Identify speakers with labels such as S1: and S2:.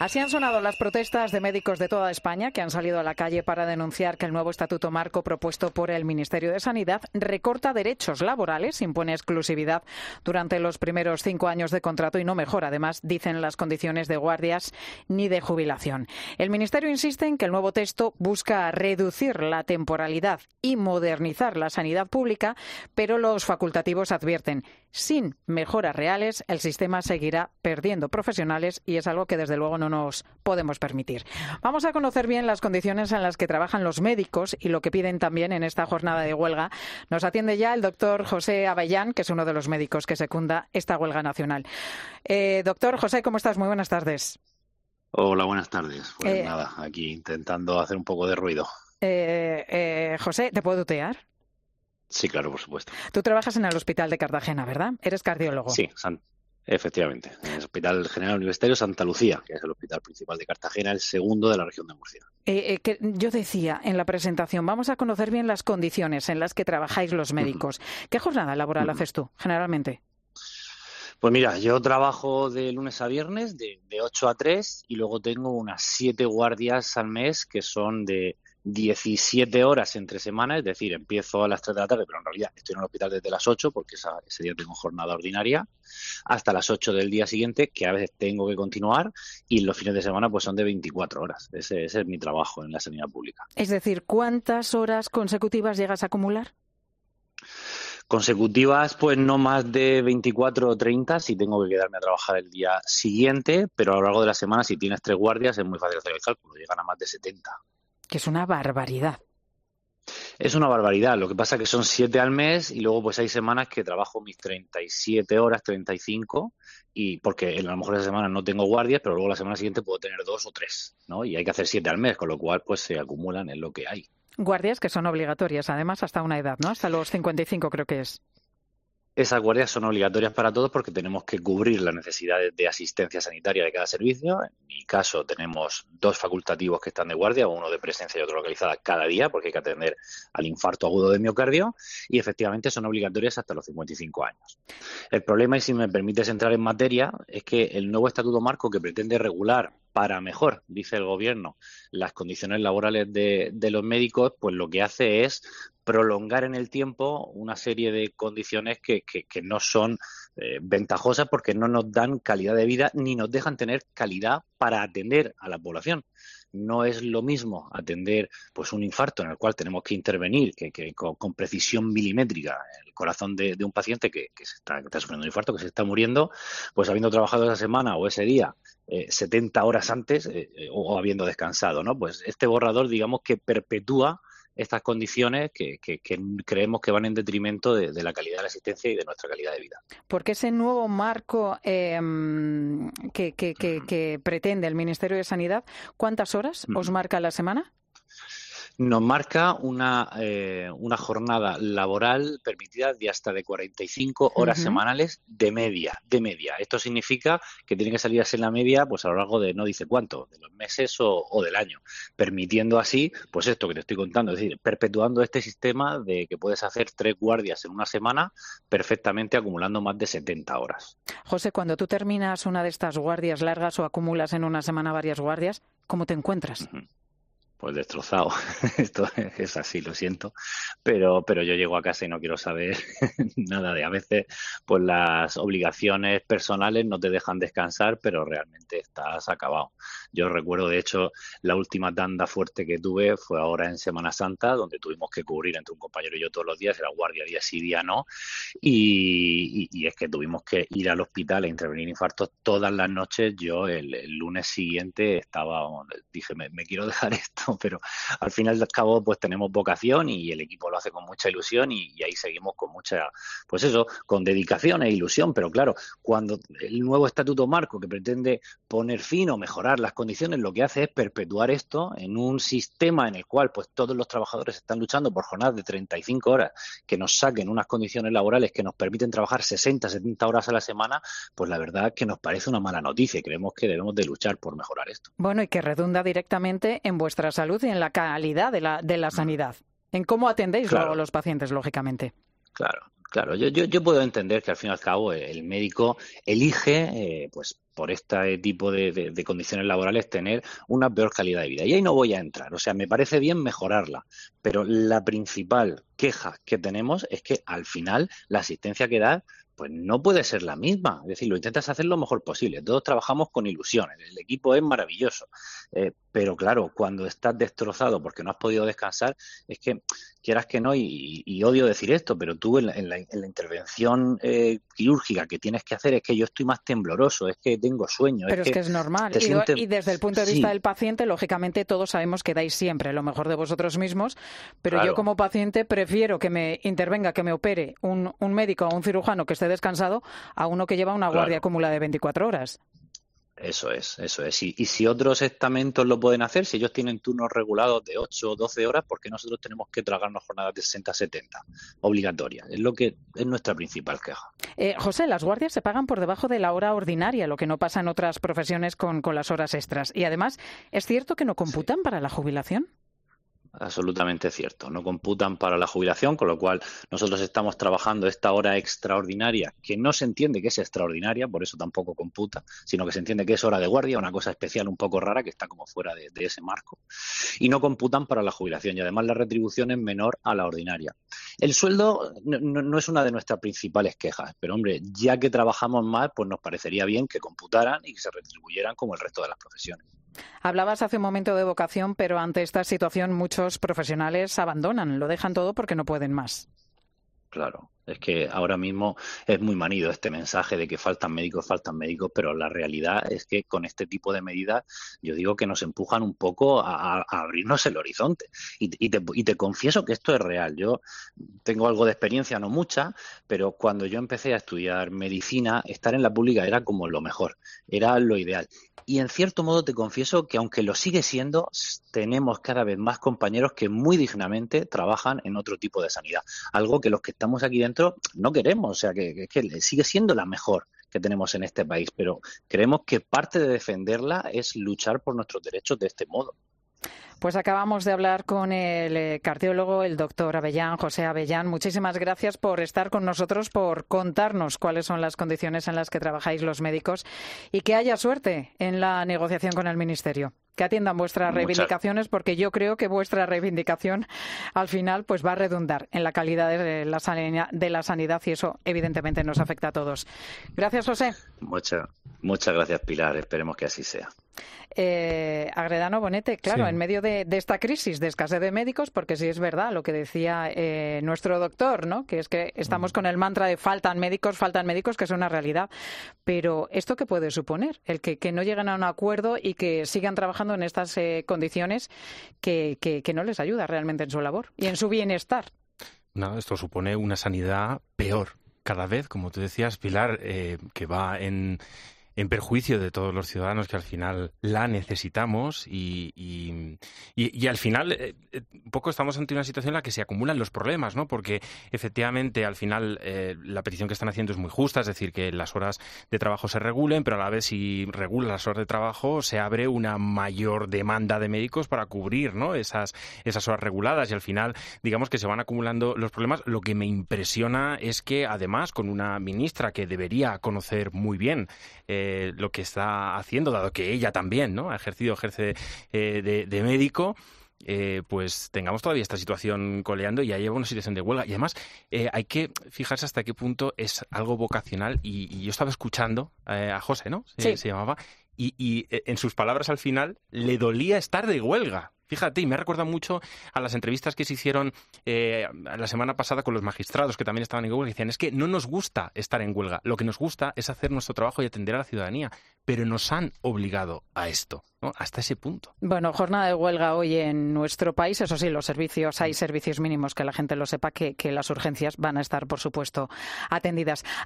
S1: Así han sonado las protestas de médicos de toda España que han salido a la calle para denunciar que el nuevo Estatuto Marco propuesto por el Ministerio de Sanidad recorta derechos laborales, impone exclusividad durante los primeros 5 años de contrato y no mejora, además, dicen, las condiciones de guardias ni de jubilación. El Ministerio insiste en que el nuevo texto busca reducir la temporalidad y modernizar la sanidad pública, pero los facultativos advierten, sin mejoras reales, el sistema seguirá perdiendo profesionales y es algo que desde luego no nos podemos permitir. Vamos a conocer bien las condiciones en las que trabajan los médicos y lo que piden también en esta jornada de huelga. Nos atiende ya el doctor José Avellán, que es uno de los médicos que secunda esta huelga nacional. Doctor José, ¿cómo estás? Muy buenas tardes.
S2: Hola, buenas tardes. Pues nada, aquí intentando hacer un poco de ruido.
S1: José, ¿te puedo tutear?
S2: Sí, claro, por supuesto.
S1: Tú trabajas en el Hospital de Cartagena, ¿verdad? Eres cardiólogo.
S2: Sí, efectivamente. En el Hospital General Universitario Santa Lucía, que es el hospital principal de Cartagena, el segundo de la región de Murcia. Que
S1: yo decía en la presentación, vamos a conocer bien las condiciones en las que trabajáis los médicos. ¿Qué jornada laboral haces tú, generalmente?
S2: Pues mira, yo trabajo de lunes a viernes, de 8 a 3, y luego tengo unas 7 guardias al mes que son de 17 horas entre semanas, es decir, empiezo a las 3 de la tarde, pero en realidad estoy en el hospital desde las 8 porque ese día tengo jornada ordinaria, hasta las 8 del día siguiente, que a veces tengo que continuar, y los fines de semana pues son de 24 horas. Ese es mi trabajo en la sanidad pública.
S1: Es decir, ¿cuántas horas consecutivas llegas a acumular?
S2: Consecutivas, pues no más de 24 o 30 si tengo que quedarme a trabajar el día siguiente, pero a lo largo de la semana, si tienes 3 guardias, es muy fácil hacer el cálculo, llegan a más de 70.
S1: Que es una barbaridad.
S2: Es una barbaridad, lo que pasa es que son 7 al mes y luego pues hay semanas que trabajo mis 37 horas, 35, y porque a lo mejor esa semana no tengo guardias, pero luego la semana siguiente puedo tener 2 o 3, ¿no? Y hay que hacer 7 al mes, con lo cual pues se acumulan en lo que hay.
S1: Guardias que son obligatorias, además, hasta una edad, ¿no? Hasta los 55 creo que es.
S2: Esas guardias son obligatorias para todos porque tenemos que cubrir las necesidades de asistencia sanitaria de cada servicio. En mi caso tenemos 2 facultativos que están de guardia, uno de presencia y otro localizada cada día porque hay que atender al infarto agudo de miocardio y efectivamente son obligatorias hasta los 55 años. El problema, y si me permites entrar en materia, es que el nuevo Estatuto Marco que pretende regular para mejor, dice el Gobierno, las condiciones laborales de los médicos, pues lo que hace es prolongar en el tiempo una serie de condiciones que no son ventajosas porque no nos dan calidad de vida ni nos dejan tener calidad para atender a la población. No es lo mismo atender pues un infarto en el cual tenemos que intervenir que con precisión milimétrica en el corazón de un paciente que está sufriendo un infarto, que se está muriendo, pues habiendo trabajado esa semana o ese día 70 horas antes o habiendo descansado, ¿no? Pues este borrador, digamos que perpetúa estas condiciones que creemos que van en detrimento de la calidad de la asistencia y de nuestra calidad de vida.
S1: Porque ese nuevo marco que pretende el Ministerio de Sanidad, ¿cuántas horas os marca a la semana?
S2: Nos marca una jornada laboral permitida de hasta de 45 horas semanales de media. Esto significa que tiene que salir así en la media pues a lo largo de no dice cuánto, de los meses o del año, permitiendo así pues esto que te estoy contando, es decir, perpetuando este sistema de que puedes hacer 3 guardias en una semana perfectamente acumulando más de 70 horas.
S1: José, cuando tú terminas una de estas guardias largas o acumulas en una semana varias guardias, ¿cómo te encuentras?
S2: Pues destrozado. Esto es así, lo siento. Pero yo llego a casa y no quiero saber nada de. A veces, pues las obligaciones personales no te dejan descansar, pero realmente estás acabado. Yo recuerdo, de hecho, la última tanda fuerte que tuve fue ahora en Semana Santa, donde tuvimos que cubrir entre un compañero y yo todos los días, era guardia día sí, día no, y es que tuvimos que ir al hospital a intervenir infartos todas las noches. Yo el lunes siguiente dije, me quiero dejar esto, pero al final y al cabo pues tenemos vocación y el equipo lo hace con mucha ilusión y ahí seguimos con mucha, pues eso, con dedicación e ilusión, pero claro, cuando el nuevo Estatuto Marco que pretende poner fin o mejorar las condiciones, lo que hace es perpetuar esto en un sistema en el cual pues todos los trabajadores están luchando por jornadas de 35 horas que nos saquen unas condiciones laborales que nos permiten trabajar 60, 70 horas a la semana, pues la verdad es que nos parece una mala noticia y creemos que debemos de luchar por mejorar esto.
S1: Bueno, y que redunda directamente en vuestra salud y en la calidad de la sanidad, en cómo atendéis luego a los pacientes, lógicamente.
S2: Claro, Claro, yo puedo entender que al fin y al cabo el médico elige, pues por este tipo de condiciones laborales, tener una peor calidad de vida. Y ahí no voy a entrar. O sea, me parece bien mejorarla, pero la principal queja que tenemos es que al final la asistencia que da pues no puede ser la misma. Es decir, lo intentas hacer lo mejor posible. Todos trabajamos con ilusiones. El equipo es maravilloso. Pero claro, cuando estás destrozado porque no has podido descansar, es que quieras que no, y odio decir esto, pero tú en la intervención quirúrgica que tienes que hacer es que yo estoy más tembloroso, es que tengo sueño.
S1: Pero es que es normal. Y desde el punto de vista del paciente, lógicamente todos sabemos que dais siempre lo mejor de vosotros mismos, pero claro, yo como paciente prefiero que me intervenga, que me opere un médico o un cirujano que esté descansado a uno que lleva una guardia acumulada de 24 horas.
S2: Eso es. Y si otros estamentos lo pueden hacer, si ellos tienen turnos regulados de 8 o 12 horas, ¿por qué nosotros tenemos que tragarnos jornadas de 60-70 obligatorias? Es lo que es nuestra principal queja.
S1: José, las guardias se pagan por debajo de la hora ordinaria, lo que no pasa en otras profesiones con las horas extras. Y además, ¿es cierto que no computan para la jubilación?
S2: Absolutamente cierto. No computan para la jubilación, con lo cual nosotros estamos trabajando esta hora extraordinaria, que no se entiende que es extraordinaria, por eso tampoco computa, sino que se entiende que es hora de guardia, una cosa especial un poco rara que está como fuera de ese marco. Y no computan para la jubilación y además la retribución es menor a la ordinaria. El sueldo no es una de nuestras principales quejas, pero hombre, ya que trabajamos más, pues nos parecería bien que computaran y que se retribuyeran como el resto de las profesiones.
S1: Hablabas hace un momento de vocación, pero ante esta situación muchos profesionales abandonan, lo dejan todo porque no pueden más.
S2: Claro, es que ahora mismo es muy manido este mensaje de que faltan médicos, pero la realidad es que con este tipo de medidas yo digo que nos empujan un poco a abrirnos el horizonte. Y te confieso que esto es real. Yo tengo algo de experiencia, no mucha, pero cuando yo empecé a estudiar medicina, estar en la pública era como lo mejor, era lo ideal. Y en cierto modo te confieso que aunque lo sigue siendo, tenemos cada vez más compañeros que muy dignamente trabajan en otro tipo de sanidad. Algo que los que estamos aquí dentro no queremos, o sea, que sigue siendo la mejor que tenemos en este país, pero creemos que parte de defenderla es luchar por nuestros derechos de este modo.
S1: Pues acabamos de hablar con el cardiólogo, el doctor Avellán, José Avellán. Muchísimas gracias por estar con nosotros, por contarnos cuáles son las condiciones en las que trabajáis los médicos y que haya suerte en la negociación con el Ministerio. Que atiendan vuestras reivindicaciones, porque yo creo que vuestra reivindicación al final pues va a redundar en la calidad de la sanidad y eso evidentemente nos afecta a todos. Gracias, José.
S2: Muchas gracias, Pilar. Esperemos que así sea.
S1: Agredano Bonete, claro,
S3: sí.
S1: En medio de esta crisis de escasez de médicos, porque sí es verdad lo que decía nuestro doctor, ¿no? Que es que estamos con el mantra de faltan médicos, que es una realidad. Pero ¿esto qué puede suponer? El que no lleguen a un acuerdo y que sigan trabajando en estas condiciones que no les ayuda realmente en su labor y en su bienestar.
S3: No, esto supone una sanidad peor cada vez, como tú decías, Pilar, que va en perjuicio de todos los ciudadanos que al final la necesitamos y al final un poco estamos ante una situación en la que se acumulan los problemas, ¿no? Porque efectivamente al final la petición que están haciendo es muy justa, es decir, que las horas de trabajo se regulen, pero a la vez si regulan las horas de trabajo se abre una mayor demanda de médicos para cubrir, ¿no? esas horas reguladas y al final digamos que se van acumulando los problemas. Lo que me impresiona es que además con una ministra que debería conocer muy bien lo que está haciendo, dado que ella también, ¿no? ejerce de médico, pues tengamos todavía esta situación coleando y ya lleva una situación de huelga. Y además hay que fijarse hasta qué punto es algo vocacional. Y yo estaba escuchando a José, ¿no?
S1: Sí.
S3: Se llamaba. Y en sus palabras al final le dolía estar de huelga. Fíjate, y me ha recordado mucho a las entrevistas que se hicieron la semana pasada con los magistrados que también estaban en huelga, que decían, es que no nos gusta estar en huelga, lo que nos gusta es hacer nuestro trabajo y atender a la ciudadanía, pero nos han obligado a esto, ¿no? Hasta ese punto.
S1: Bueno, jornada de huelga hoy en nuestro país, eso sí, hay servicios mínimos, que la gente lo sepa, que las urgencias van a estar, por supuesto, atendidas.